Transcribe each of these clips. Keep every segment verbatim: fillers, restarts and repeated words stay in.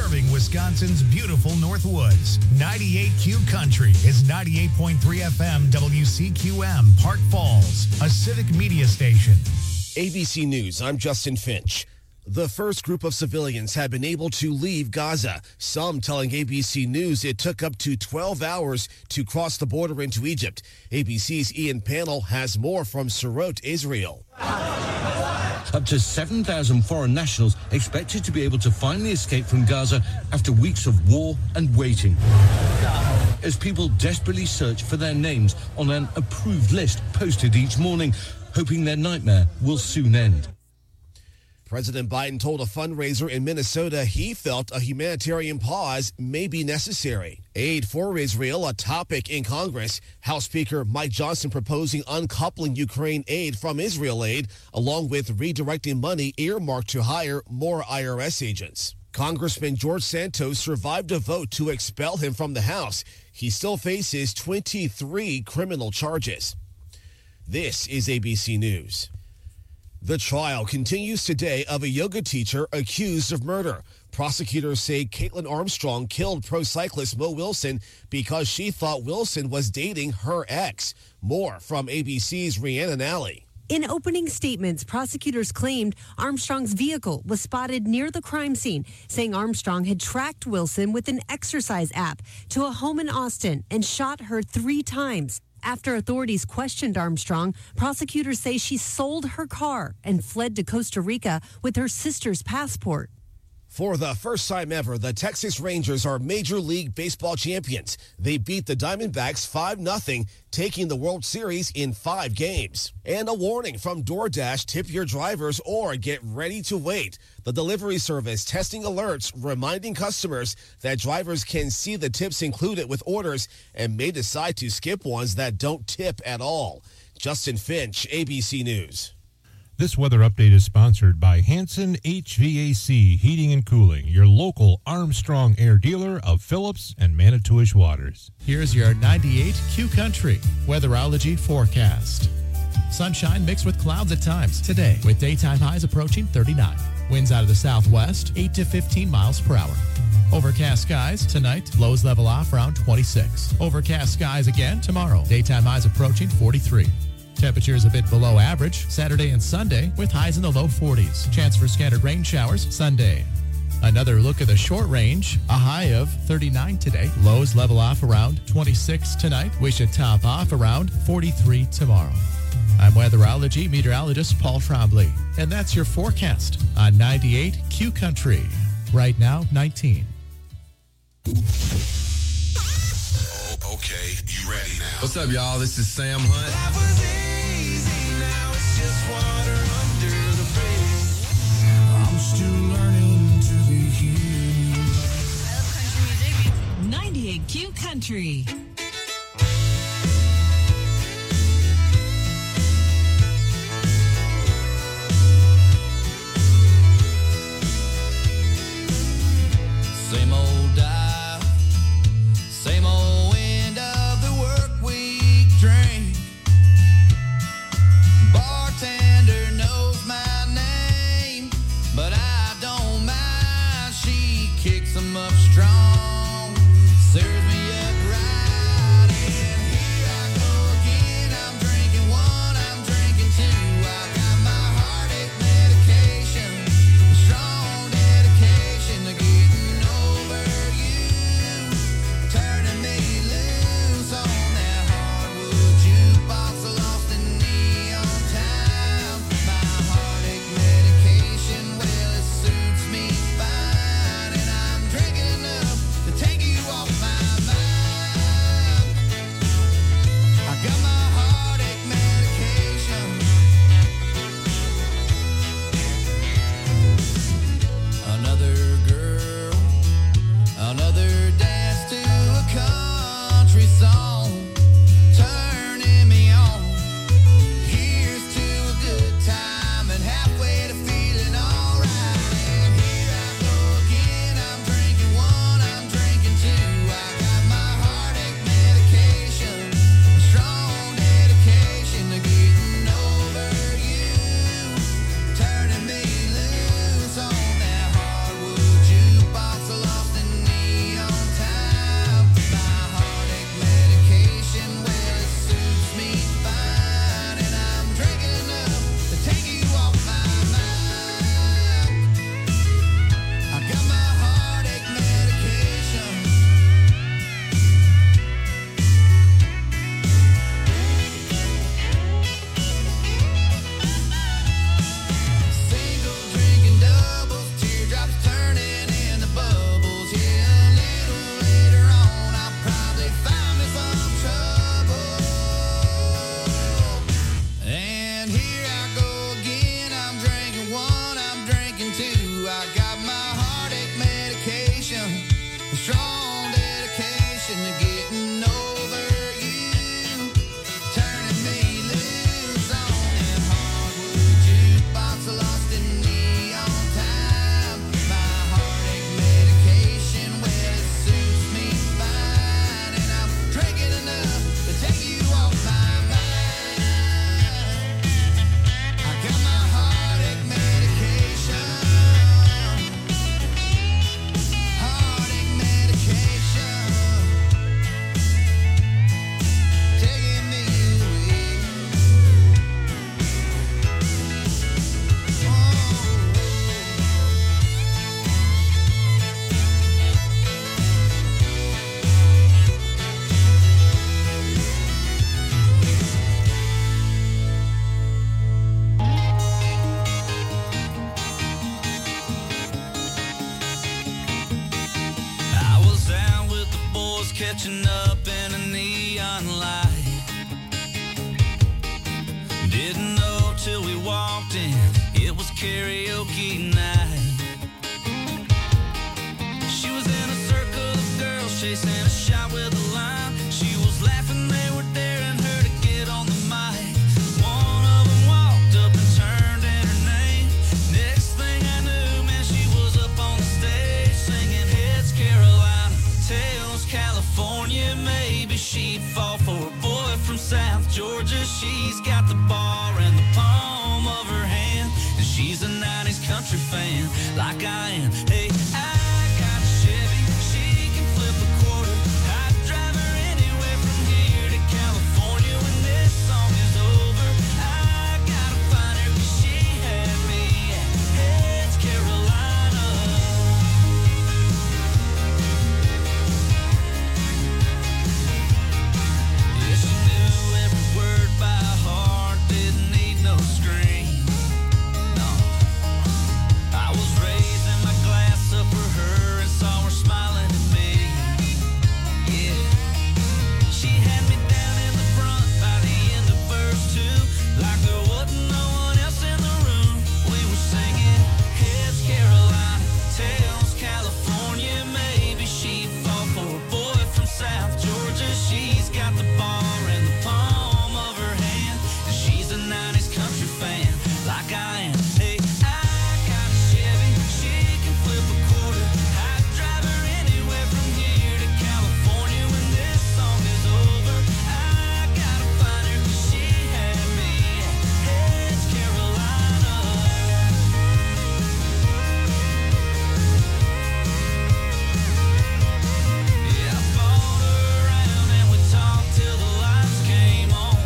serving Wisconsin's beautiful Northwoods. ninety-eight Q Country is ninety-eight point three F M W C Q M, Park Falls, a civic media station. A B C News, I'm Justin Finch. The first group of civilians have been able to leave Gaza, some telling A B C News it took up to twelve hours to cross the border into Egypt. A B C's Ian Pannell has more from Sderot, Israel. Up to seven thousand foreign nationals expected to be able to finally escape from Gaza after weeks of war and waiting, as people desperately search for their names on an approved list posted each morning, hoping their nightmare will soon end. President Biden told a fundraiser in Minnesota he felt a humanitarian pause may be necessary. Aid for Israel, a topic in Congress. House Speaker Mike Johnson proposing uncoupling Ukraine aid from Israel aid, along with redirecting money earmarked to hire more I R S agents. Congressman George Santos survived a vote to expel him from the House. He still faces twenty-three criminal charges. This is A B C News. The trial continues today of a yoga teacher accused of murder. Prosecutors say Caitlin Armstrong killed pro cyclist Mo Wilson because she thought Wilson was dating her ex. More from A B C's Rhiannon Alley. In opening statements, prosecutors claimed Armstrong's vehicle was spotted near the crime scene, saying Armstrong had tracked Wilson with an exercise app to a home in Austin and shot her three times. After authorities questioned Armstrong, prosecutors say she sold her car and fled to Costa Rica with her sister's passport. For the first time ever, the Texas Rangers are Major League Baseball champions. They beat the Diamondbacks five nothing, taking the World Series in five games. And a warning from DoorDash, tip your drivers or get ready to wait. The delivery service testing alerts reminding customers that drivers can see the tips included with orders and may decide to skip ones that don't tip at all. Justin Finch, A B C News. This weather update is sponsored by Hanson H V A C Heating and Cooling, your local Armstrong Air dealer of Phillips and Manitowish Waters. Here's your ninety-eight Q Country weatherology forecast. Sunshine mixed with clouds at times today, with daytime highs approaching thirty-nine. Winds out of the southwest, eight to fifteen miles per hour. Overcast skies tonight, lows level off around twenty-six. Overcast skies again tomorrow, daytime highs approaching forty-three. Temperatures a bit below average Saturday and Sunday with highs in the low forties. Chance for scattered rain showers Sunday. Another look at the short range. A high of thirty-nine today. Lows level off around twenty-six tonight. We should top off around forty-three tomorrow. I'm weatherology meteorologist Paul Trombley. And that's your forecast on ninety-eight Q Country. Right now, nineteen. Okay, you ready now? What's up, y'all? This is Sam Hunt. That was easy, now it's just water under the bridge. I'm still learning to be here. I love country music. ninety-eight Q Country. Same old dial, same old end of the work week drink. Bartender knows my name, but I don't mind. She kicks 'em up strong, serves me up right. you. I got my heartache medication, a strong dedication to getting over you, turning me loose on that hardwood jukebox, lost in neon time. My heartache medication, well, it suits me fine, and I'm drinking enough to take you off my mind. I got my heartache medication, heartache medication, taking me away. I was out with the boys catching up in a neon light. Didn't know till we walked in, it was karaoke night. She was in a circle of girls chasing a shot with a line. She was laughing, they were daring her to get on the mic. One of them walked up and turned in her name. Next thing I knew, man, she was up on the stage singing Heads Carolina, Tails California. Maybe she'd fall for a boy from South Georgia. She's got the bar in the palm of her hand, and she's a nineties country fan like I am. Hey, I got a Chevy, she can flip a quarter. I'd drive her anywhere from here to California when this song is over. I gotta find her 'cause she had me at Heads Carolina. Yeah, she knew every word by heart, didn't need no screen. No, I was raising my glass up for her and saw her smiling at me. Yeah, she had me down in the front by the end of verse two, like there wasn't no one else in the room. We were singing Heads Carolina, Tails California. Maybe she'd fall for a boy from South Georgia. She's got the bar in the palm of her hand, and she's a nineties country fan like I am. Hey, I got a Chevy, she can flip a quarter. I'd drive her anywhere from here to California when this song is over. I gotta find her 'cause she had me at Heads Carolina. Yeah, I followed her around and we talked till the lights came on.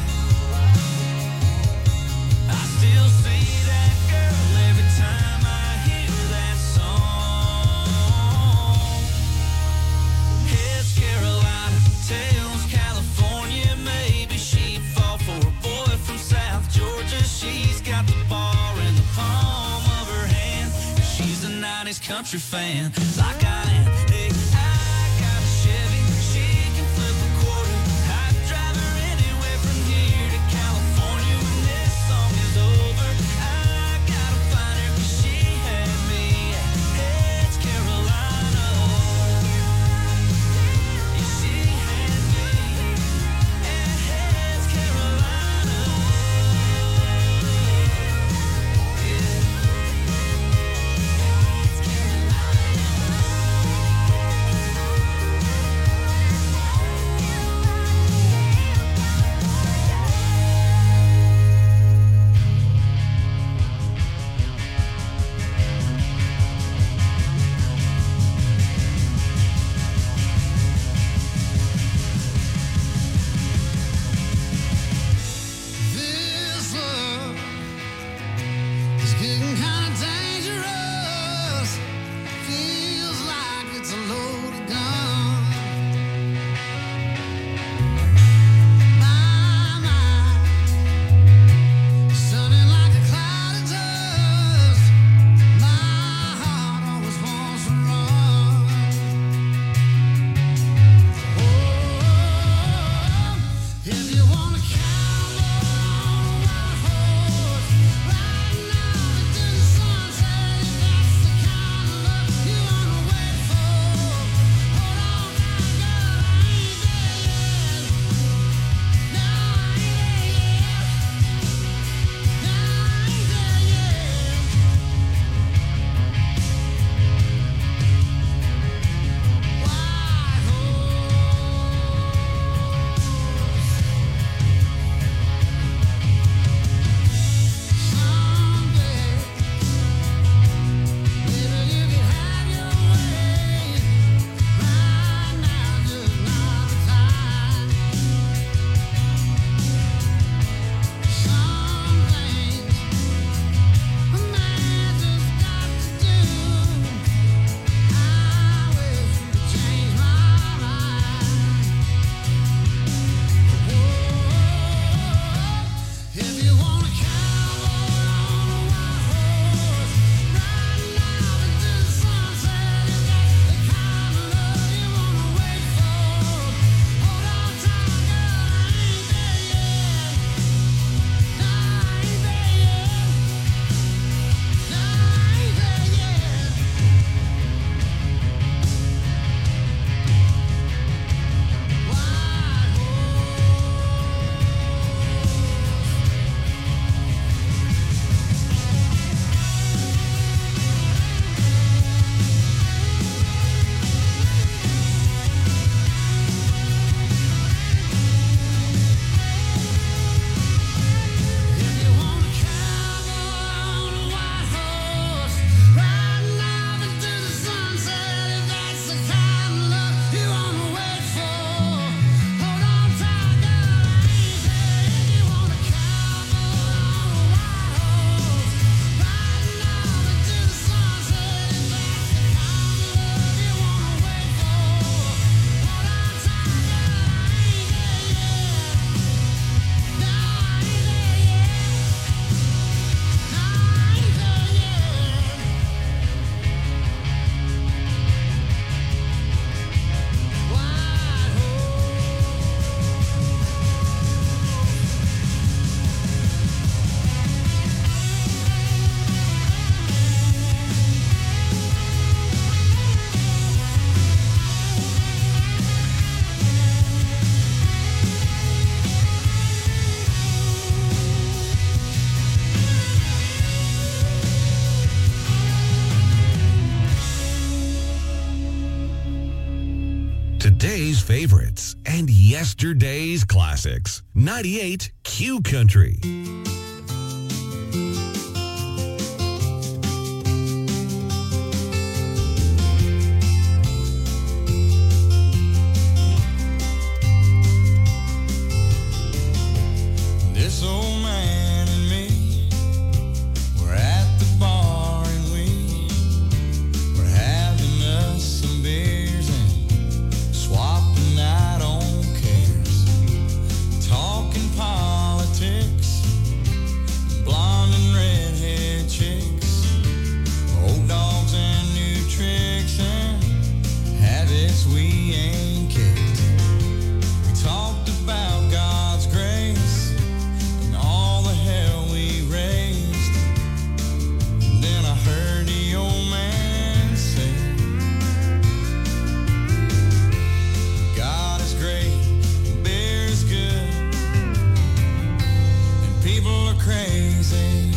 I still see that girl every time I hear that song. Heads Carolina, Tails California. Maybe she'd fall for a boy from South Georgia. She's got the bar in the palm of her hand, and she's a nineties country fan like I am. Hey, I got a Chevy, she can flip a quarter. I'd drive her anywhere from here to California when this song is over. I gotta find her 'cause she had me at Heads Carolina. Yeah, she had me at Heads Carolina. Yeah. Heads Carolina. today's favorites and yesterday's classics. ninety-eight Q Country. This old man and me, we're at the bar and we, we're having us some beers and swapping out on cares, talking politics, blonde and redhead chicks, old dogs and new tricks and habits we ain't kicked. We talked about God's grace and all the hell we raised. And then I heard the old man say, God is great, beer is good, and people are crazy.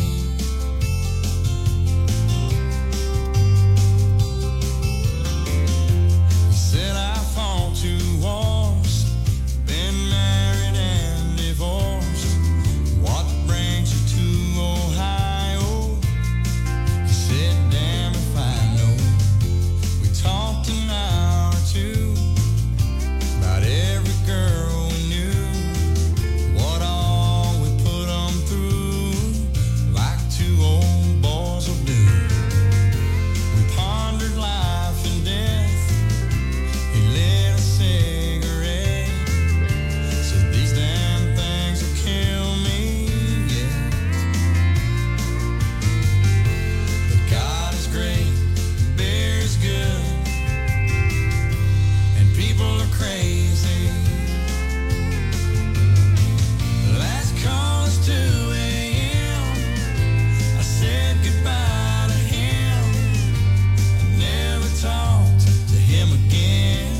He said I fought two wars, been married and divorced. What brings you to Ohio? He said, damn if I know. We talked an hour or two about every girl we knew, what all we put 'em through, like two old boys will do. We pondered life and death. He lit a cigarette, said these damn things will kill me yet. But God is great, beer is good, and people are crazy. Last call is two a.m. I said goodbye to him. I never talked to him again.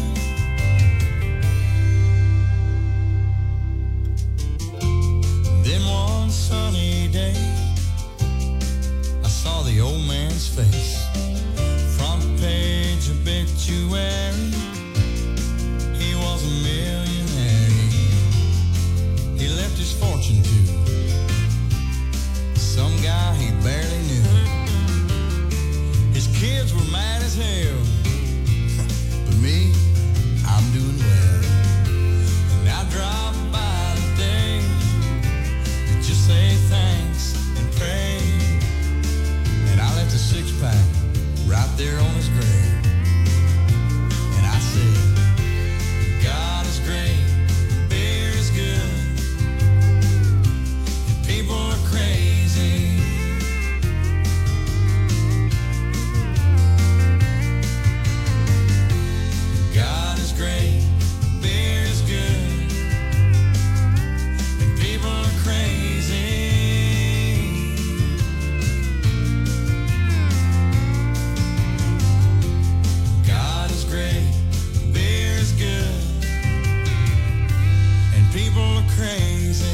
Then one sunny day, I saw the old man's face. Front page obituary. He was a millionaire. He left his fortune to some guy he barely knew. His kids were mad as hell, but me, I'm doing well. And I drop by today to just say thanks and pray. And I left a six pack right there on his grave. And I said, God is great, beer is good, and people are crazy. God is great, beer is good, and people are crazy. God is great, beer is good, and people are crazy.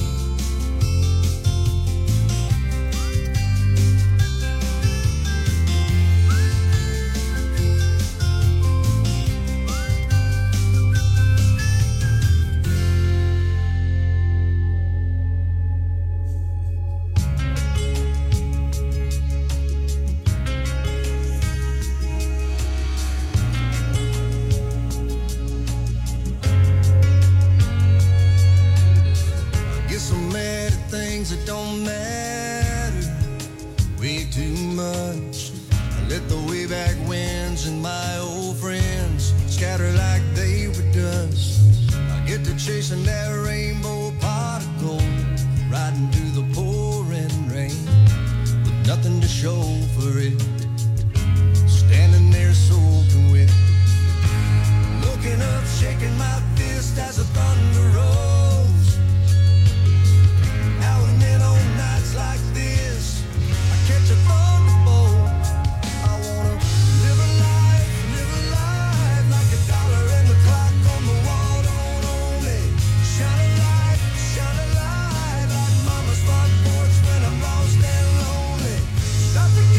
Get so mad at things that don't matter way too much. I let the way back winds and my old friends scatter like they were dust. I get to chasing that rainbow pot of gold, riding through the pouring rain with nothing to show for it, standing there soaking wet, looking up, shaking my fist as the thunder rolls. Now and then on nights like this, I catch a thunderbolt. I wanna live a life, live a life like a dollar and the clock on the wall don't own me. Shine a light, shine a light like mama's front porch when I'm lost and lonely. Stop the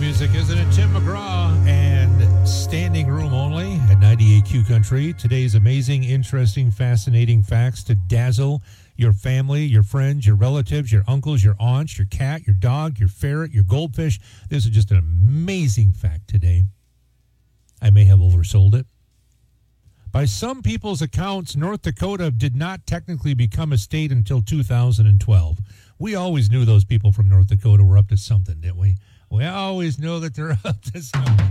music, isn't it? Tim McGraw and Standing Room Only at ninety-eight Q Country. Today's amazing, interesting, fascinating facts to dazzle your family, your friends, your relatives, your uncles, your aunts, your cat, your dog, your ferret, your goldfish. This is just an amazing fact today. I may have oversold it. By some people's accounts, North Dakota did not technically become a state until two thousand twelve. We always knew those people from North Dakota were up to something, didn't we? We always know that they're up to something.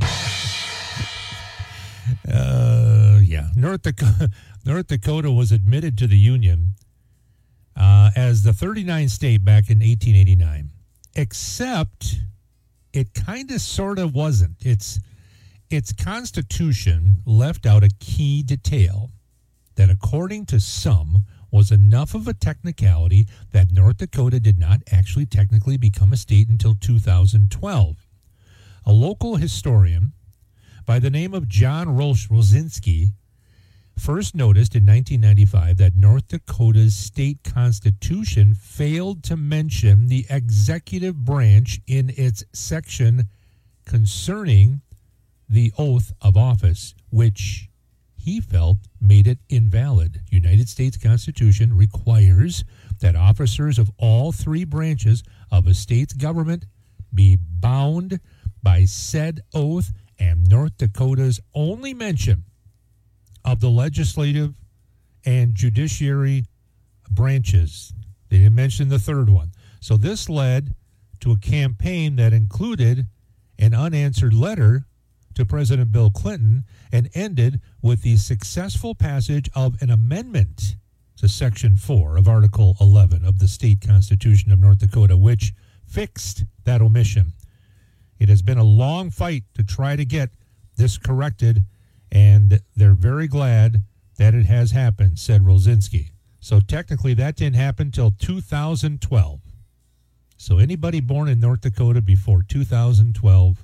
uh, yeah, North Dakota, North Dakota was admitted to the Union uh, as the thirty-ninth state back in eighteen eighty-nine, except it kind of sort of wasn't. It's its constitution left out a key detail that, according to some, was enough of a technicality that North Dakota did not actually technically become a state until two thousand twelve. A local historian by the name of John Rosinski first noticed in nineteen ninety-five that North Dakota's state constitution failed to mention the executive branch in its section concerning the oath of office, which he felt made it invalid. United States Constitution requires that officers of all three branches of a state's government be bound by said oath, and North Dakota's only mention of the legislative and judiciary branches. They didn't mention the third one. So this led to a campaign that included an unanswered letter to President Bill Clinton and ended with the successful passage of an amendment to Section four of Article eleven of the State Constitution of North Dakota, which fixed that omission. It has been a long fight to try to get this corrected, and they're very glad that it has happened, said Rosinski. So technically that didn't happen till two thousand twelve. So anybody born in North Dakota before two thousand twelve,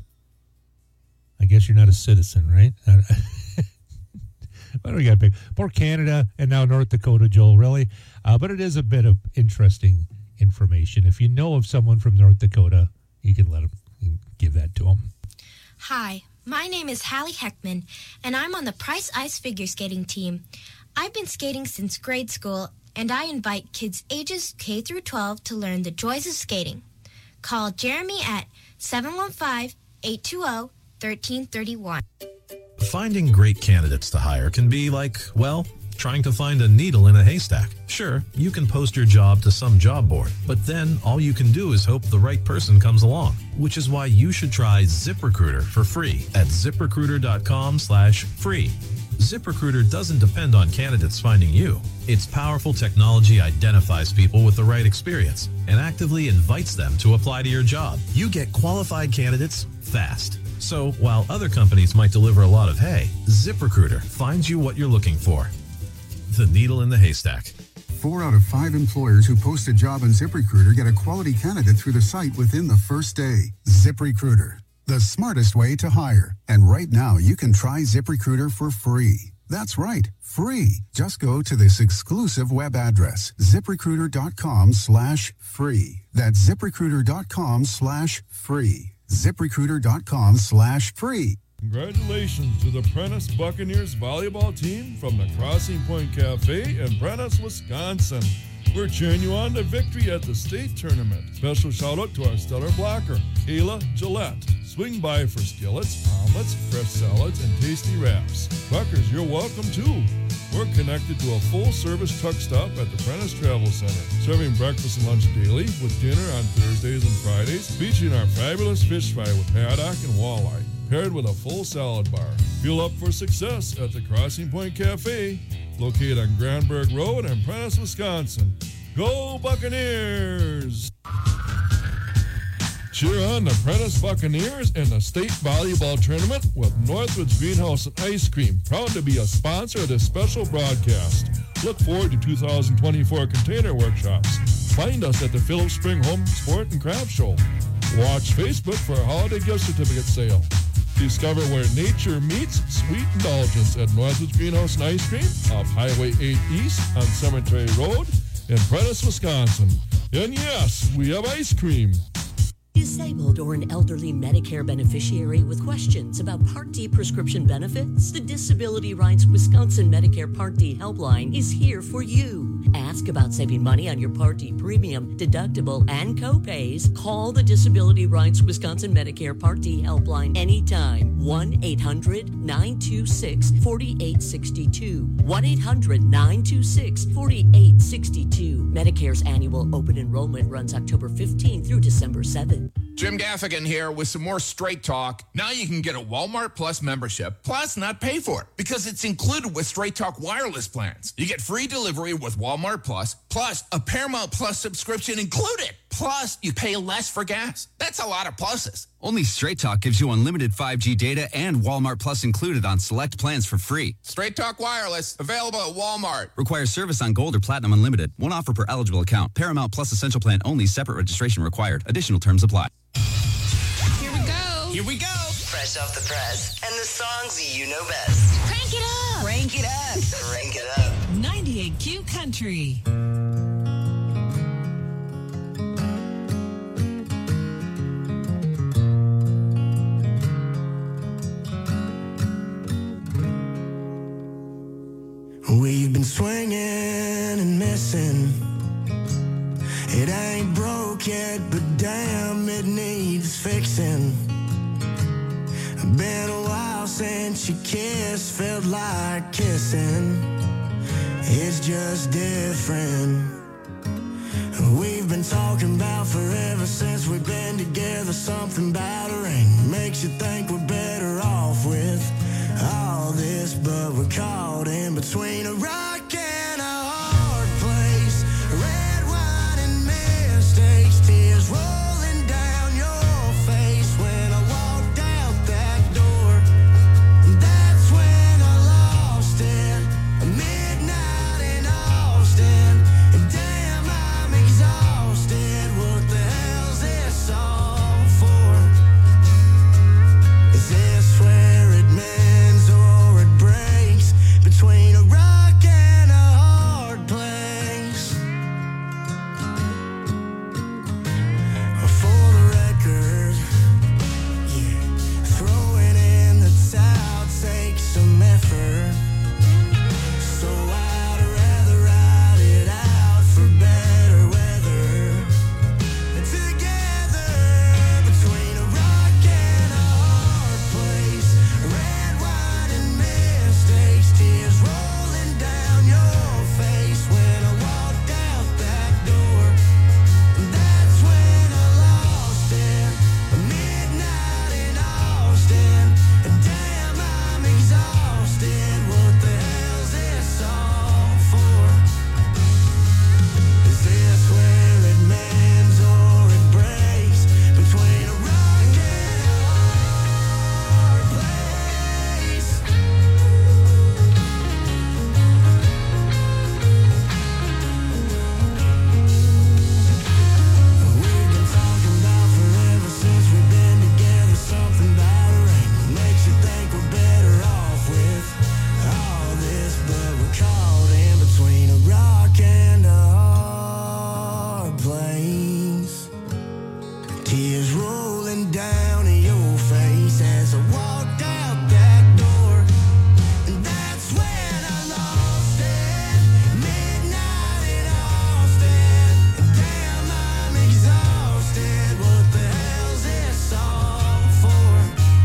I guess you're not a citizen, right? What do we got to pick? Poor Canada and now North Dakota, Joel, really? Uh, but it is a bit of interesting information. If you know of someone from North Dakota, you can let them, you can give that to them. Hi, my name is Hallie Heckman, and I'm on the Price Ice Figure Skating team. I've been skating since grade school, and I invite kids ages K through twelve to learn the joys of skating. Call Jeremy at seven one five, eight two zero, one three three one. Finding great candidates to hire can be like, well, trying to find a needle in a haystack. Sure, you can post your job to some job board, but then all you can do is hope the right person comes along, which is why you should try ZipRecruiter for free at ZipRecruiter.com slash free. ZipRecruiter doesn't depend on candidates finding you. Its powerful technology identifies people with the right experience and actively invites them to apply to your job. You get qualified candidates fast. So while other companies might deliver a lot of hay, ZipRecruiter finds you what you're looking for. The needle in the haystack. Four out of five employers who post a job on ZipRecruiter get a quality candidate through the site within the first day. ZipRecruiter, the smartest way to hire. And right now, you can try ZipRecruiter for free. That's right, free. Just go to this exclusive web address, ZipRecruiter.com slash free. That's ZipRecruiter.com slash free. ZipRecruiter.com slash free. Congratulations to the Prentice Buccaneers volleyball team from the Crossing Point Cafe in Prentice, Wisconsin. We're cheering you on to victory at the state tournament. Special shout out to our stellar blocker, Kayla Gillette. Swing by for skillets, omelets, fresh salads, and tasty wraps. Buckers, you're welcome too. We're connected to a full-service truck stop at the Prentice Travel Center, serving breakfast and lunch daily with dinner on Thursdays and Fridays, featuring our fabulous fish fry with haddock and walleye, paired with a full salad bar. Fuel up for success at the Crossing Point Cafe, located on Granberg Road in Prentice, Wisconsin. Go Buccaneers! Cheer on the Prentice Buccaneers in the state volleyball tournament with Northwoods Greenhouse and Ice Cream, proud to be a sponsor of this special broadcast. Look forward to two thousand twenty-four container workshops. Find us at the Phillips Spring Home Sport and Craft Show. Watch Facebook for a holiday gift certificate sale. Discover where nature meets sweet indulgence at Northwoods Greenhouse and Ice Cream off Highway eight East on Cemetery Road in Prentice, Wisconsin. And yes, we have ice cream. Disabled or an elderly Medicare beneficiary with questions about Part D prescription benefits? The Disability Rights Wisconsin Medicare Part D helpline is here for you. Ask about saving money on your Part D premium, deductible, and co-pays. Call the Disability Rights Wisconsin Medicare Part D helpline anytime. one eight hundred nine two six four eight six two. one eight hundred nine two six four eight six two. Medicare's annual open enrollment runs October fifteenth through December seventh. Jim Gaffigan here with some more Straight Talk. Now you can get a Walmart Plus membership, plus not pay for it, because it's included with Straight Talk wireless plans. You get free delivery with Walmart Plus, plus a Paramount Plus subscription included. Plus, you pay less for gas. That's a lot of pluses. Only Straight Talk gives you unlimited five G data and Walmart Plus included on select plans for free. Straight Talk Wireless, available at Walmart. Requires service on Gold or Platinum Unlimited. One offer per eligible account. Paramount Plus Essential Plan only. Separate registration required. Additional terms apply. Here we go. Here we go. Fresh off the press. And the songs you know best. Crank it up. Crank it up. Crank it up. ninety-eight Q Country. We've been swinging and missing. It ain't broke yet, but damn, it needs fixing. Been a while since you kissed, felt like kissing. It's just different. We've been talking about forever since we've been together. Something about a ring makes you think we're better off with all this, but we're caught in between a rock and a hard place. Red wine and mistakes, tears rolling down your face. When I walked out that door, that's when I lost it. Midnight in Austin, and damn, I'm exhausted. What the hell's this all for? Is this where it mends or it breaks? Between a rock and a hard place. For the record, yeah, throwing in the towel takes some effort. So I'd rather ride it out for better weather. Together, between a rock and a hard place. Red wine and mistakes, tears rolling down your face. When I walked out that door, that's when I lost it. Midnight in Austin, and damn, I'm exhausted. What the hell's this all for? Is this where it mends or it breaks? Between a rock and a hard place. We've been talking about forever since we've been together. Something about a ring makes you think we're better off with all this, but we're caught in between a rock and a hard place. Tears rolling down your face as I walked out that door, and that's when I lost it. Midnight in Austin, and damn, I'm exhausted. What the hell's this all for?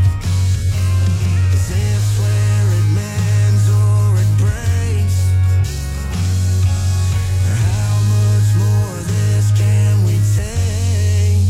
Is this where it mends or it breaks? How much more of this can we take?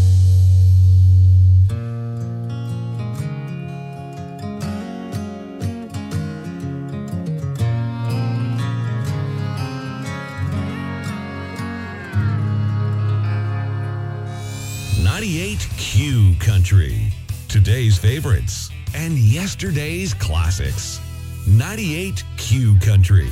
ninety-eight Q Country. Today's favorites and yesterday's classics. ninety-eight Q Country.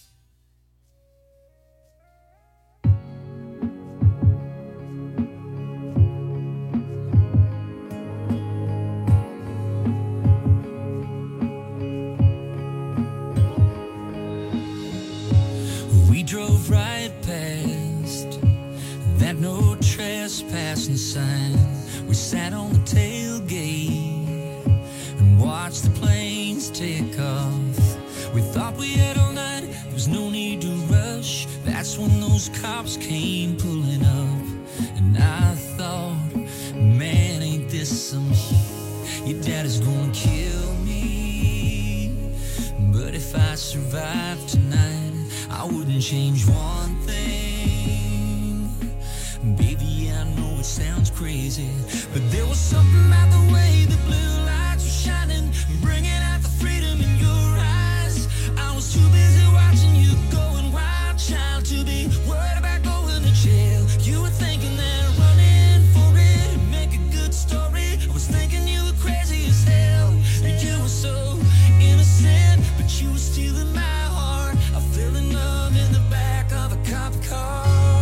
We drove right past that no trespassing sign. sat on the tailgate and watched the planes take off. We thought we had all night, there was no need to rush. That's when those cops came pulling up. And I thought, man, ain't this some shit? Your dad is gonna kill me. But if I survive tonight, I wouldn't change one thing. Baby, I know it sounds crazy, but there was something about the way the blue lights were shining, bringing out the freedom in your eyes. I was too busy watching you going wild, child, to be worried about going to jail. You were thinking that running for it would make a good story. I was thinking you were crazy as hell. You were so innocent, but you were stealing my heart. I fell in love in the back of a cop car.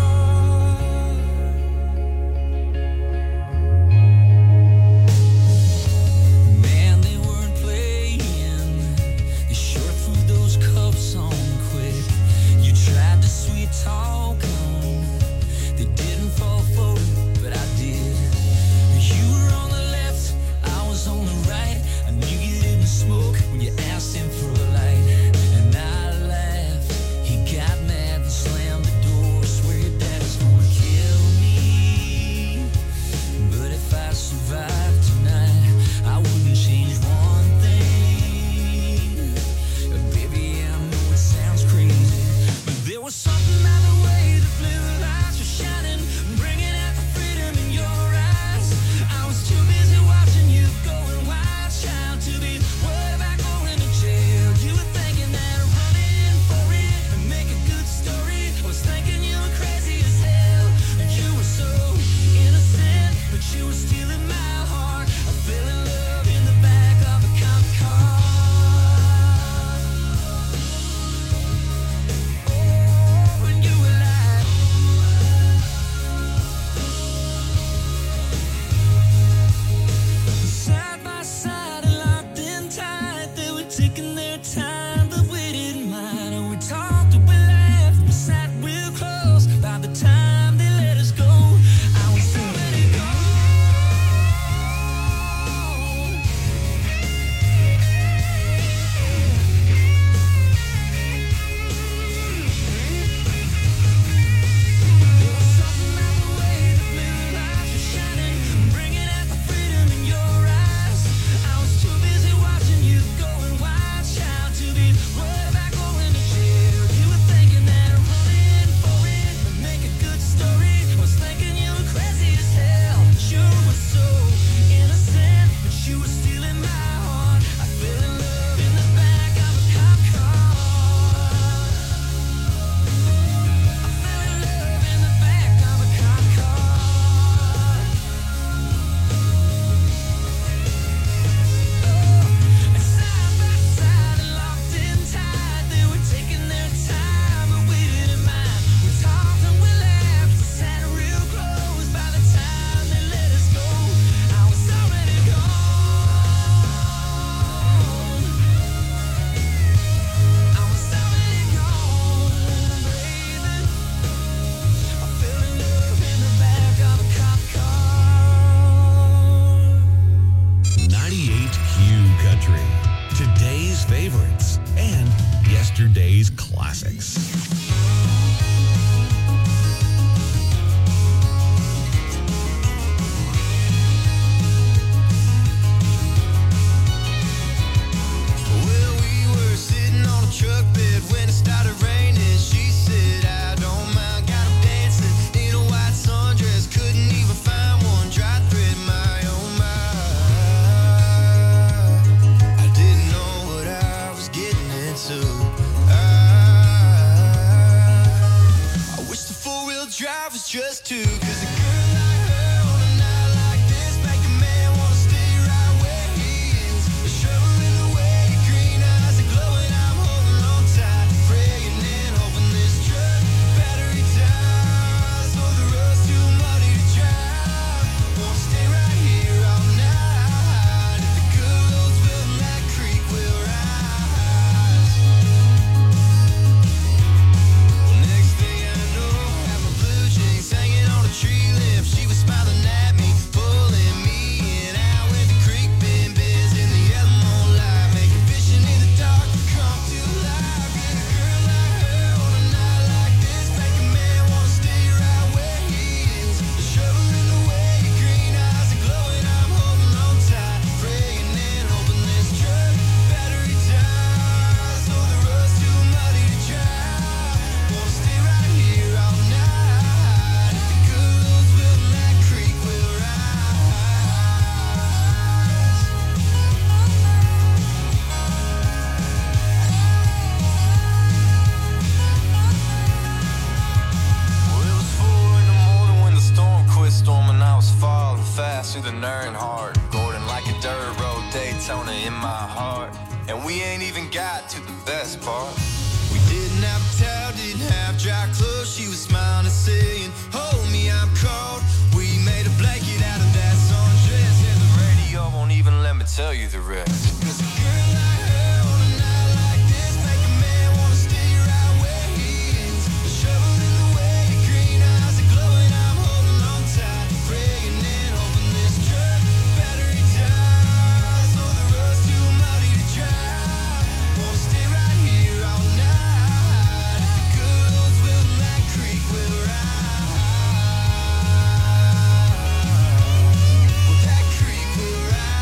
Man, they weren't playing. They sure threw those cuffs on quick. You tried to sweet talk them. They didn't fall for it, but I did. You were on the left, I was on the right. I knew you didn't smoke when you asked him for a light. And I laughed. He got mad and slammed the door. Swear your dad's gonna kill me. But if I survive tonight, I wouldn't change one thing. Baby, I know it sounds crazy, but there was something about the way the blue lights were shining, bringing out the freedom in your eyes. I was too busy watching you going wild, child, to be worried about going to jail. You were thinking that running for it would make a good story. I was thinking you were crazy as hell. You were so innocent, but you were stealing my heart. I fell in love in the back of a cop car. Oh, when you were alive. Side by side and locked in tight, they were taking their time, but we didn't mind. And we talked and we laughed, we sat real close. By the time they let us go, I was already gone. There was something about the way the blue lights were shining, bringing out the freedom in your eyes. I was too busy watching you going wild, child, to be worried about going to jail. You were thinking that running for it would make a good story. I was thinking you were crazy as hell. You were so innocent, but you were stealing my heart. I fell in love in the back of a cop car. I fell in love in the back of a cop car. And side by side and locked in tight, they were taking their time, but we didn't mind. We talked and we laughed, we sat real close. By the time they let us go, I was already gone. I was already gone, baby. I fell in love in the back of a cop car. ninety-eight Q Country. Today's favorites and yesterday's classics. Well, we were sitting on a truck bed when it started raining. She said, I don't mind, got 'em dancing in a white sundress. Couldn't even find one dry thread in my own mind. I didn't know what I was getting into. I, I wish the four-wheel drive was just two, 'cause a girl like her on a night like this make a man wanna stay right where he is. Shoveling away your green eyes are glowing. I'm holding on tight, praying and hoping this truck battery dies, or the road's too muddy to drive. Wanna stay right here all night. If the good road's building that creek will rise. Well, next thing I know, I have my blue jeans hanging on a best part. We didn't have a towel, didn't have dry clothes. She was smiling and saying, hold me, I'm cold. We made a blanket out of that sundress, and the radio won't even let me tell you the rest. 'Cause a girl like her on a night like this make a man wanna stay right where he is. A shovel in the way, green eyes are glowing. I'm holding on tight, praying and hoping this truck battery dies. So the road's too muddy to drive. Wanna stay right here all night. The girls will that creek will rise. Well, that creek will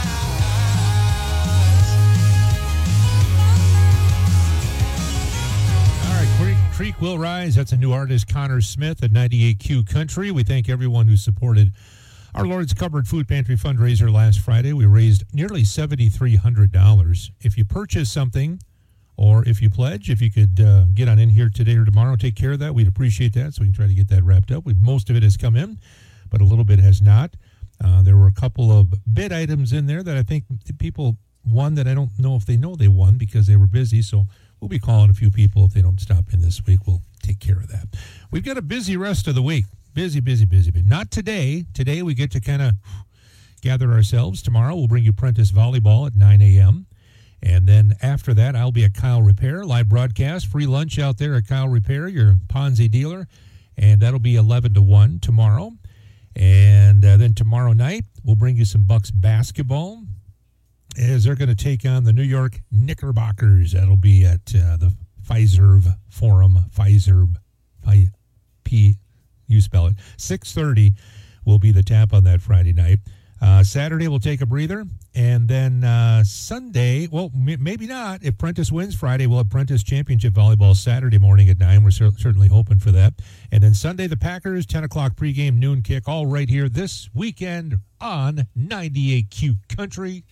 All right, Creek, Creek Will Rise. That's a new artist, Connor Smith at ninety-eight Q Country. We thank everyone who supported our Lord's Cupboard Food Pantry fundraiser last Friday. We raised nearly seven thousand three hundred dollars. If you purchase something or if you pledge, if you could uh, get on in here today or tomorrow, take care of that. We'd appreciate that, so we can try to get that wrapped up. We, most of it has come in, but a little bit has not. Uh, there were a couple of bid items in there that I think people won that I don't know if they know they won because they were busy, so we'll be calling a few people if they don't stop in this week. We'll take care of that. We've got a busy rest of the week. Busy, busy, busy. But not today. Today we get to kind of gather ourselves. Tomorrow we'll bring you Prentice Volleyball at nine a.m. And then after that, I'll be at Kyle Repair, live broadcast, free lunch out there at Kyle Repair, your Ponzi dealer. And that'll be eleven to one tomorrow. And uh, then tomorrow night, we'll bring you some Bucks basketball as they're going to take on the New York Knickerbockers. That'll be at uh, the Fiserv Forum, Fiserv, Fi, P, you spell it. six thirty will be the tap on that Friday night. Uh, Saturday, we'll take a breather. And then uh, Sunday, well, m- maybe not. If Prentice wins Friday, we'll have Prentice Championship Volleyball Saturday morning at nine. We're cer- certainly hoping for that. And then Sunday, the Packers, ten o'clock pregame, noon kick, all right here this weekend on ninety-eight Q Country.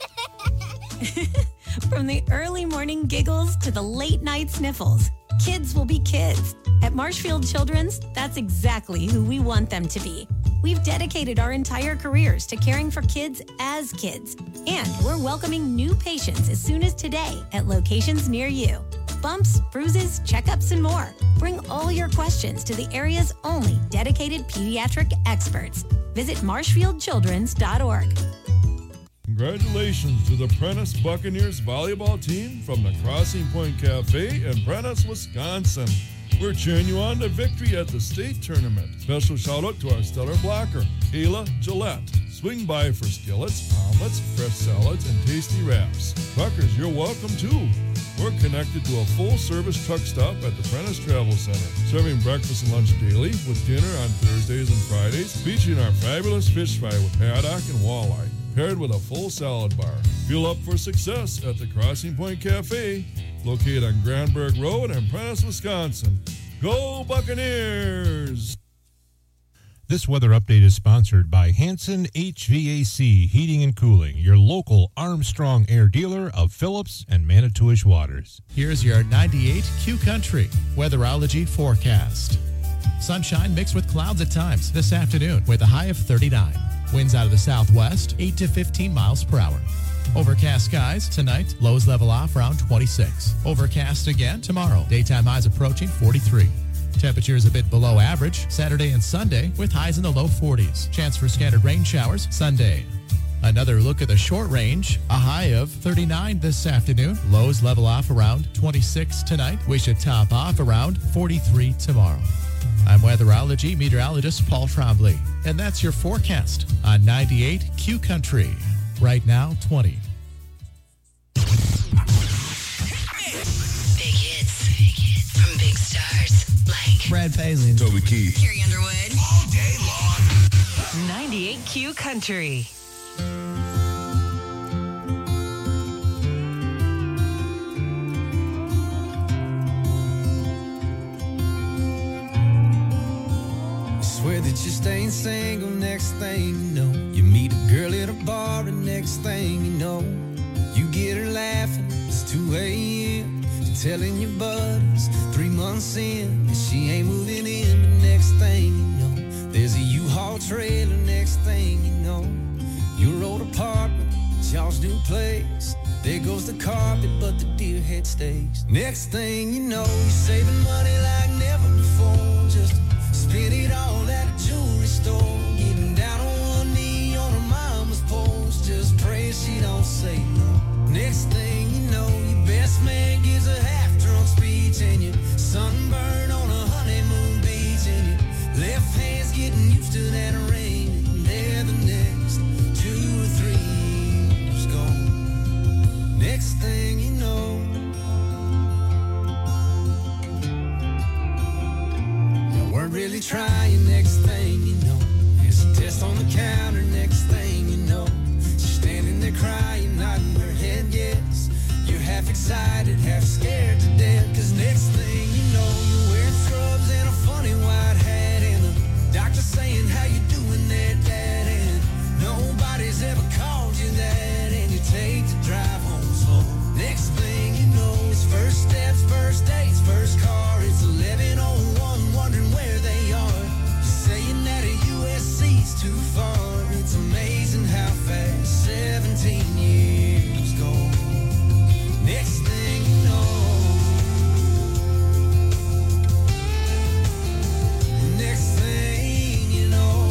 From the early morning giggles to the late night sniffles, kids will be kids. At Marshfield Children's, that's exactly who we want them to be. We've dedicated our entire careers to caring for kids as kids. And we're welcoming new patients as soon as today at locations near you. Bumps, bruises, checkups, and more. Bring all your questions to the area's only dedicated pediatric experts. Visit marshfield children's dot org. Congratulations to the Prentice Buccaneers volleyball team from the Crossing Point Cafe in Prentice, Wisconsin. We're cheering you on to victory at the state tournament. Special shout out to our stellar blocker, Kayla Gillette. Swing by for skillets, omelets, fresh salads, and tasty wraps. Truckers, you're welcome too. We're connected to a full-service truck stop at the Prentice Travel Center, serving breakfast and lunch daily with dinner on Thursdays and Fridays, featuring our fabulous fish fry with haddock and walleye, paired with a full salad bar. Fuel up for success at the Crossing Point Cafe, located on Granberg Road in Prentice, Wisconsin. Go Buccaneers! This weather update is sponsored by Hanson H V A C Heating and Cooling, your local Armstrong Air dealer of Phillips and Manitowish Waters. Here's your ninety-eight Q Country weatherology forecast. Sunshine mixed with clouds at times this afternoon with a high of thirty-nine. Winds out of the southwest, eight to fifteen miles per hour. Overcast skies tonight, lows level off around twenty-six. Overcast again tomorrow, daytime highs approaching forty-three. Temperatures a bit below average Saturday and Sunday with highs in the low forties. Chance for scattered rain showers Sunday. Another look at the short range, a high of thirty-nine this afternoon. Lows level off around twenty-six tonight. We should top off around forty-three tomorrow. I'm weatherology meteorologist Paul Trombley, and that's your forecast on ninety-eight Q Country. Right now, twenty. Big hits, big hits from big stars like Brad Paisley, Toby Keith, Carrie Underwood, all day long. ninety-eight Q Country. Swear that you're staying single, next thing you know, you meet a girl at a bar, and next thing you know, you get her laughing. It's two a.m. You're telling your buddies three months in, and she ain't moving in. But next thing you know, there's a U-Haul trailer. Next thing you know, your old apartment, y'all's new place. There goes the carpet, but the deer head stays. Next thing you know, you're saving money like never before. Just spend it all at a jewelry store. Getting down on one knee on her mama's porch. Just pray she don't say no. Next thing you know, your best man gives a half-drunk speech, and you sunburn on a honeymoon beach, and your left hand's getting used to that rain. And there the next two or three years gone. Next thing you know, you weren't really trying. Next thing you know, there's a test on the counter. Next thing you know, she's standing there crying, nodding her head yes. You're half excited, half scared to death. Cause next thing you know, you're wearing scrubs and a funny white hat, and the doctor saying, how you doing there, Dad? And nobody's ever called you that, and you take the drive home slow. Next thing you know, it's first steps, first dates, first car. It's eleven oh one, wondering where they are. You're saying that a U S C's too far. It's amazing how fast seventeen years go. Next thing you know, next thing you know,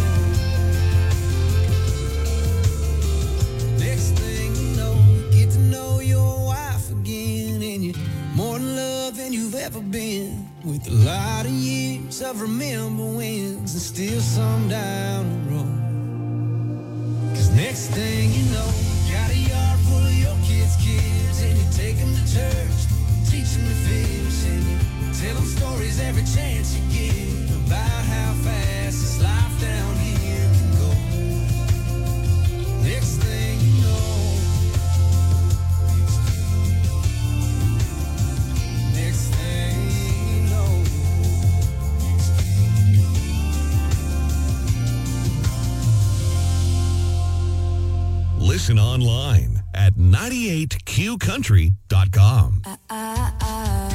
next thing you know, you get to know your wife again, and you're more in love than you've ever been. With a lot of years of remember wins, and still some down the road. Cause next thing you know, you got a yard full of your kids' kids, and you take them to church, teach them to fish, and you tell them stories every chance you get about how fast this life down here can go. Next thing you know, next thing you know, Listen online at ninety-eight Q country dot com. I, I, I.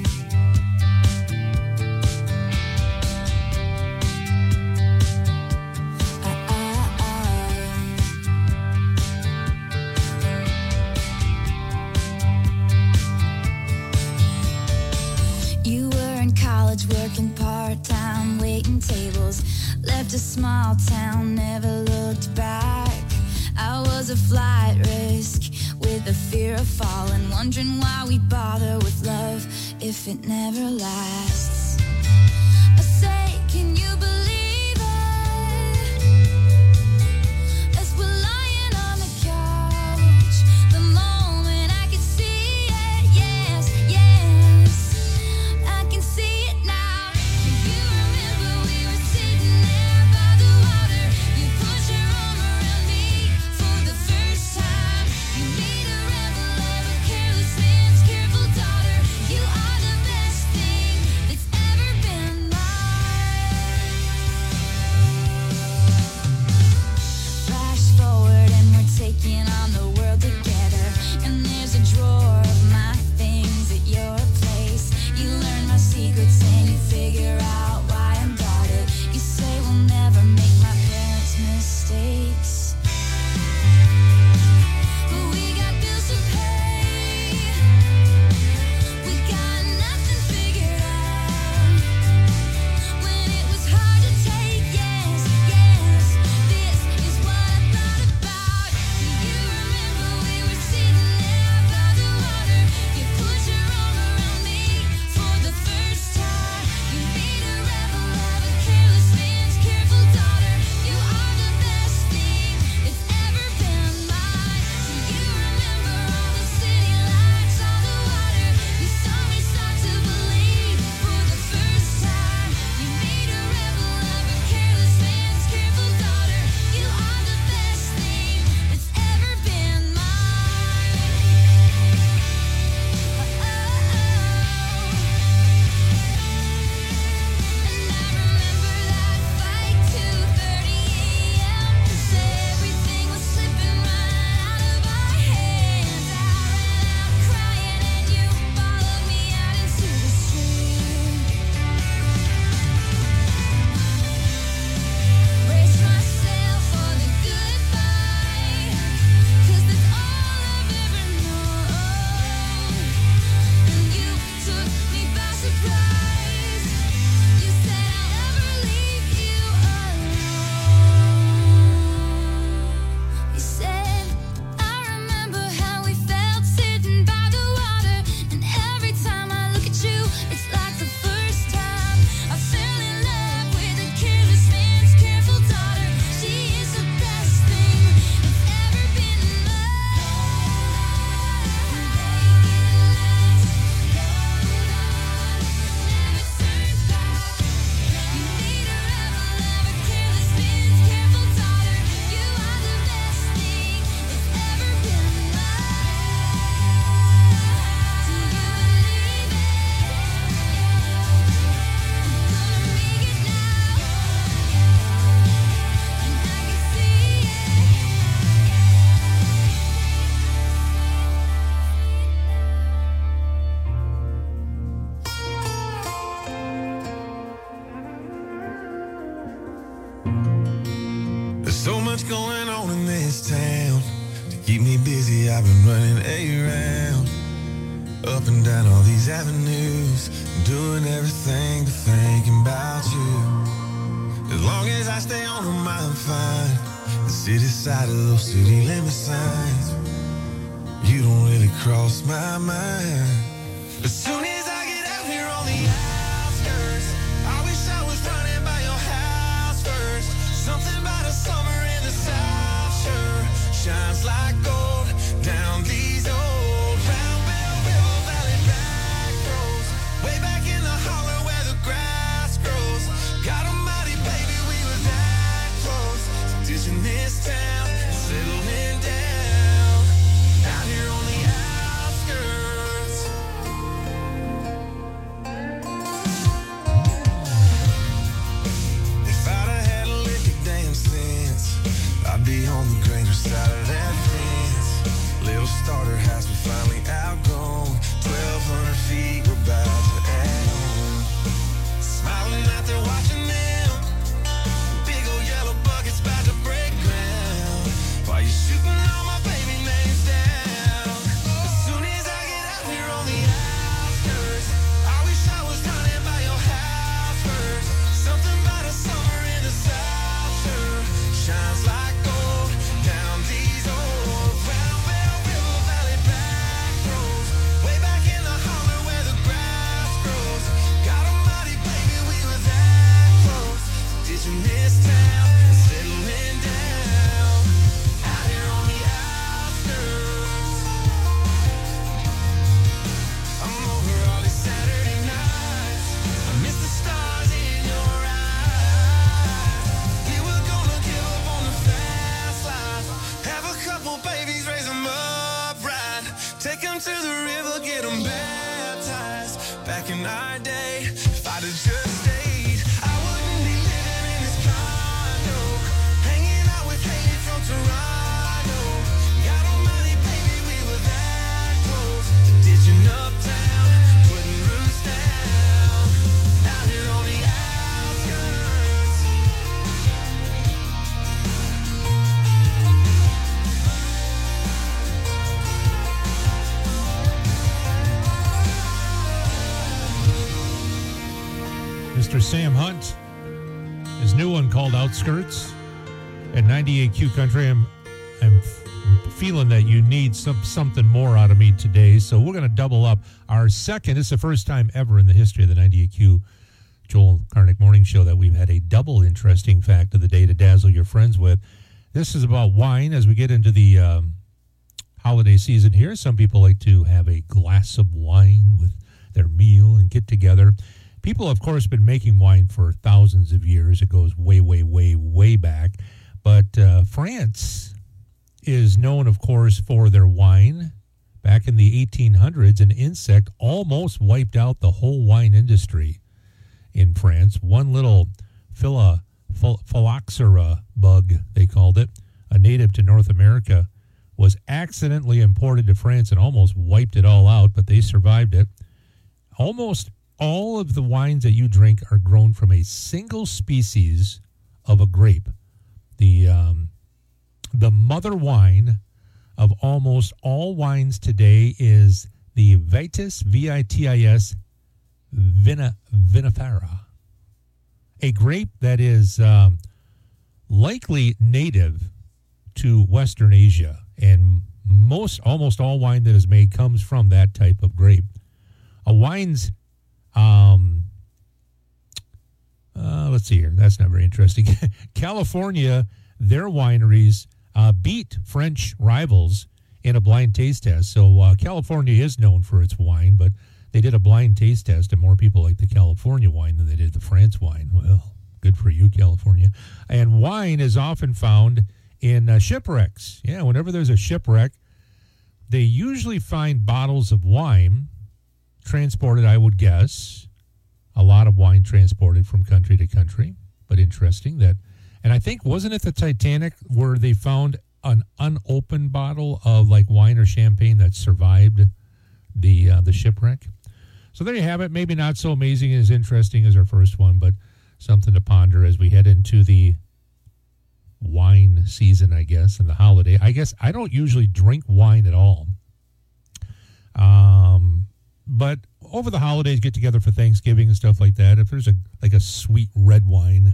You were in college working part-time, waiting tables, left a small town, never looked back. I was a flight risk with the fear of falling, wondering why we bother with love if it never lasts. I say, can you believe it? As we're lying on the couch, the moment I could see it, yes, yes, I can see it now. You remember we were sitting there by the water, you put your arm around me for the first time. You made a rebel of a careless man's careful daughter. You are the best thing that's ever been mine. much going on in this town. To keep me busy, I've been running around, up and down all these avenues, doing everything but thinking about you. As long as I stay on them, I'm fine. The city side of those city limit signs, you don't really cross my mind. As soon as I get out here on the outskirts, I wish I was running by your house first. Something about a summer in the South sure shines like gold down these old Round Bell River Valley back roads, way back in the holler where the grass grows. God almighty, baby, we were that close to ditching this town and settling down out here on the outskirts. If I'd have had a lick of damn sense, I'd be on the greener side of that fence. Little starter house we finally outgrown, twelve hundred feet, we're about to add on. Smiling out there watching them, big old yellow buckets about to break ground, while you shooting all my baby names down. As soon as I get out here on the outskirts, I wish I was running by your house first. Something about a summer in the South sure shines like gold down these old Round Bell River Valley back roads, way back in the holler where the grass grows. God almighty, baby, we were that close to ditching this town and settling down out here on the outskirts. I'm over all these Saturday nights, I miss the stars in your eyes. We were gonna give up on the fast life, have a couple babies, raise them up right, take them to the river, get them baptized. Back in our day, if I'd have just stayed, I wouldn't be living in this condo, hanging out with Haley from Toronto. God almighty, baby, we were that close to ditching uptown, putting roots down out here on the outskirts. Mister Sam Hunt, his new one called Outskirts at ninety-eight Q Country. I'm, I'm f- feeling that you need some something more out of me today, so we're going to double up. Our second, it's the first time ever in the history of the ninety-eight Q Joel Karnick Morning Show that we've had a double interesting fact of the day to dazzle your friends with. This is about wine as we get into the um, holiday season here. Some people like to have a glass of wine with their meal and get together. People, of course, been making wine for thousands of years. It goes way, way, way, way back. But uh, France is known, of course, for their wine. Back in the eighteen hundreds, an insect almost wiped out the whole wine industry in France. One little phila, phil, phylloxera bug, they called it, a native to North America, was accidentally imported to France and almost wiped it all out, but they survived it. Almost all of the wines that you drink are grown from a single species of a grape. The um, the mother wine of almost all wines today is the Vitis, V I T I S, vina, vinifera, a grape that is um, likely native to Western Asia, and most, almost all wine that is made comes from that type of grape. A wine's Um, uh, let's see here. That's not very interesting. California, their wineries uh, beat French rivals in a blind taste test. So uh, California is known for its wine, but they did a blind taste test, and more people like the California wine than they did the France wine. Well, good for you, California. And wine is often found in uh, shipwrecks. Yeah, whenever there's a shipwreck, they usually find bottles of wine transported, I would guess, a lot of wine transported from country to country. But interesting that, and I think, wasn't it the Titanic where they found an unopened bottle of like wine or champagne that survived the uh, the shipwreck? So there you have it. Maybe not so amazing and as interesting as our first one, but something to ponder as we head into the wine season, I guess, and the holiday. I guess I don't usually drink wine at all. Um, but over the holidays, get together for Thanksgiving and stuff like that. If there's a like a sweet red wine,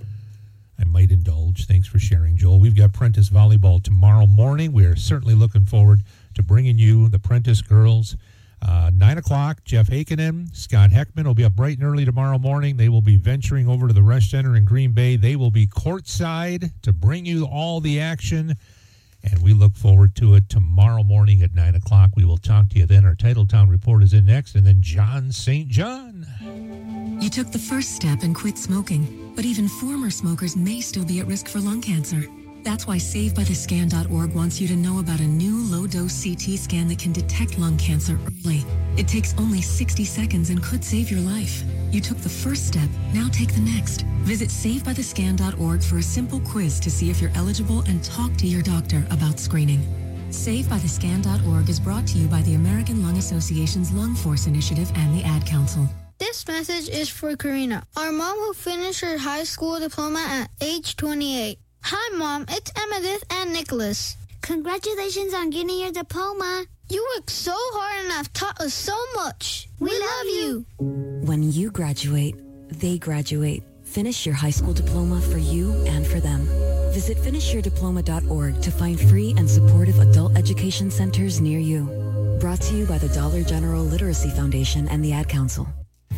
I might indulge. Thanks for sharing, Joel. We've got Prentice Volleyball tomorrow morning. We are certainly looking forward to bringing you the Prentice girls. Uh, nine o'clock, Jeff Hakinen, Scott Heckman will be up bright and early tomorrow morning. They will be venturing over to the Resch Center in Green Bay. They will be courtside to bring you all the action, and we look forward to it tomorrow morning at nine o'clock. We will talk to you then. Our Titletown report is in next, and then John Saint John. You took the first step and quit smoking, but even former smokers may still be at risk for lung cancer. That's why save by the scan dot org wants you to know about a new low-dose C T scan that can detect lung cancer early. It takes only sixty seconds and could save your life. You took the first step, now take the next. Visit save by the scan dot org for a simple quiz to see if you're eligible and talk to your doctor about screening. save by the scan dot org is brought to you by the American Lung Association's Lung Force Initiative and the Ad Council. This message is for Karina, our mom who finished her high school diploma at age twenty-eight. Hi, Mom. It's Emmettith and Nicholas. Congratulations on getting your diploma. You worked so hard and have taught us so much. We, we love you. When you graduate, they graduate. Finish your high school diploma for you and for them. Visit finish your diploma dot org to find free and supportive adult education centers near you. Brought to you by the Dollar General Literacy Foundation and the Ad Council.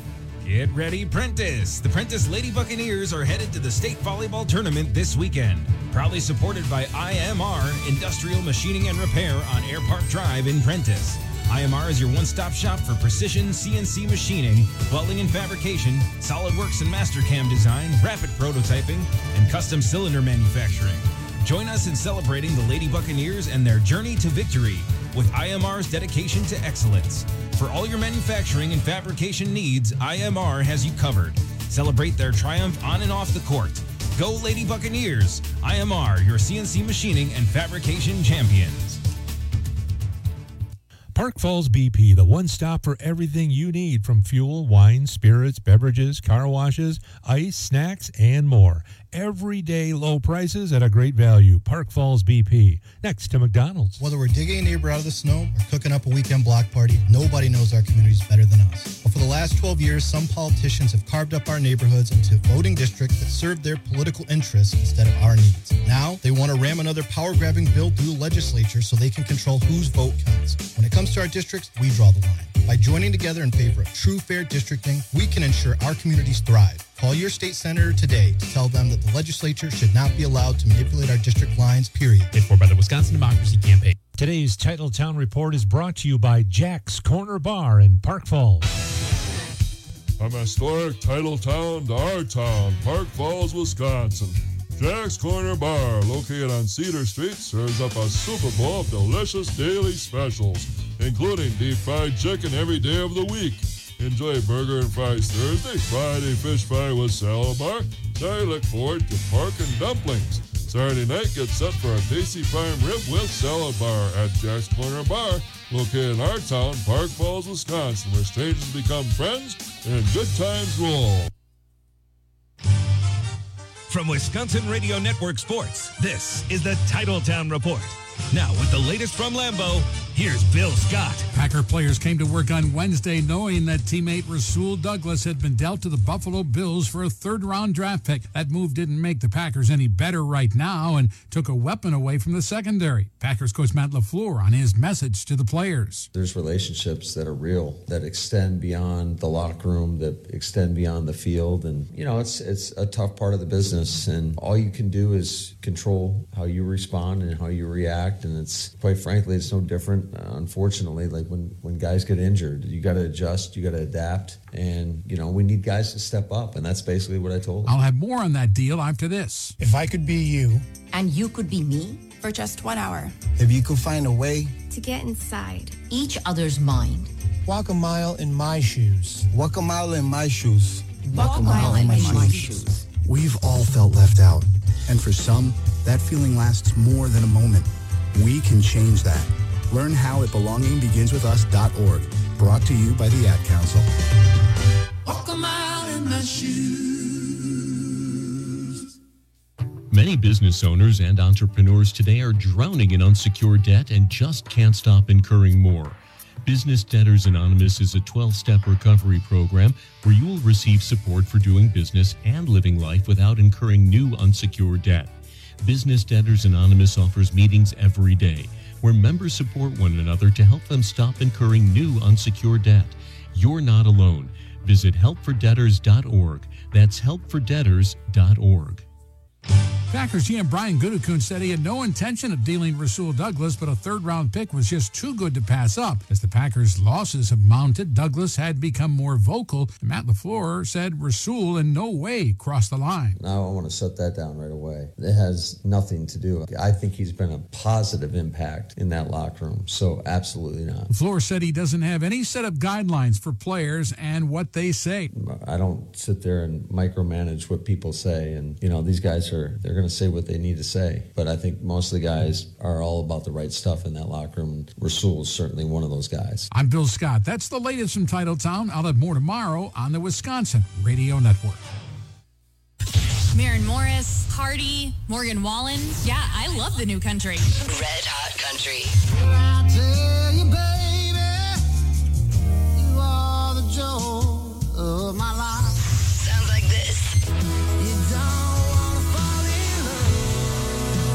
Get ready, Prentice! The Prentice Lady Buccaneers are headed to the state volleyball tournament this weekend. Proudly supported by I M R, Industrial Machining and Repair on Air Park Drive in Prentice. I M R is your one-stop shop for precision C N C machining, welding and fabrication, SolidWorks and Mastercam design, rapid prototyping, and custom cylinder manufacturing. Join us in celebrating the Lady Buccaneers and their journey to victory with I M R's dedication to excellence. For all your manufacturing and fabrication needs, I M R has you covered. Celebrate their triumph on and off the court. Go Lady Buccaneers! I M R, your C N C machining and fabrication champions. Park Falls B P, the one stop for everything you need from fuel, wine, spirits, beverages, car washes, ice, snacks, and more. Everyday low prices at a great value. Park Falls B P, next to McDonald's. Whether we're digging a neighbor out of the snow or cooking up a weekend block party, nobody knows our communities better than us. But for the last twelve years, some politicians have carved up our neighborhoods into voting districts that serve their political interests instead of our needs. Now, they want to ram another power-grabbing bill through the legislature so they can control whose vote counts. When it comes to our districts, we draw the line. By joining together in favor of true fair districting, we can ensure our communities thrive. Call your state senator today to tell them that the legislature should not be allowed to manipulate our district lines, period. Paid for by the Wisconsin Democracy Campaign. Today's Titletown Report is brought to you by Jack's Corner Bar in Park Falls. From historic Titletown to our town, Park Falls, Wisconsin. Jack's Corner Bar, located on Cedar Street, serves up a Super Bowl of delicious daily specials, including deep fried chicken every day of the week. Enjoy burger and fries Thursday, Friday fish fry with salad bar. Saturday look forward to pork and dumplings. Saturday night get set for a tasty prime rib with salad bar at Jack's Corner Bar, located in our town, Park Falls, Wisconsin, where strangers become friends and good times roll. From Wisconsin Radio Network Sports, this is the Titletown Report. Now, with the latest from Lambeau, here's Bill Scott. Packer players came to work on Wednesday knowing that teammate Rasul Douglas had been dealt to the Buffalo Bills for a third-round draft pick. That move didn't make the Packers any better right now and took a weapon away from the secondary. Packers coach Matt LaFleur on his message to the players. There's relationships that are real, that extend beyond the locker room, that extend beyond the field. And, you know, it's it's a tough part of the business. And all you can do is control how you respond and how you react. And it's, quite frankly, it's no different, uh, unfortunately, like when, when guys get injured. You got to adjust, you got to adapt, and, you know, we need guys to step up, and that's basically what I told them. I'll have more on that deal after this. If I could be you. And you could be me for just one hour. If you could find a way. To get inside each other's mind. Walk a mile in my shoes. Walk a mile in my shoes. Walk, Walk a mile, mile in, in my, my shoes. shoes. We've all felt left out, and for some, that feeling lasts more than a moment. We can change that. Learn how at belonging begins with us dot org. Brought to you by the Ad Council. Walk a mile in my shoes. Many Many business owners and entrepreneurs today are drowning in unsecured debt and just can't stop incurring more. Business Debtors Anonymous is a twelve-step recovery program where you will receive support for doing business and living life without incurring new unsecured debt. Business Debtors Anonymous offers meetings every day where members support one another to help them stop incurring new unsecured debt. You're not alone. Visit help for debtors dot org. That's help for debtors dot org. Packers G M Brian Gutekunst said he had no intention of dealing Rasul Douglas, but a third-round pick was just too good to pass up. As the Packers' losses have mounted, Douglas had become more vocal. Matt LaFleur said Rasul in no way crossed the line. Now I want to set that down right away. It has nothing to do. I think he's been a positive impact in that locker room, so absolutely not. LaFleur said he doesn't have any set of guidelines for players and what they say. I don't sit there and micromanage what people say, and, you know, these guys are, they're going to say what they need to say. But I think most of the guys are all about the right stuff in that locker room. Rasul is certainly one of those guys. I'm Bill Scott. That's the latest from Titletown. I'll have more tomorrow on the Wisconsin Radio Network. Maren Morris, Hardy, Morgan Wallen. Yeah, I love the new country. Red Hot Country.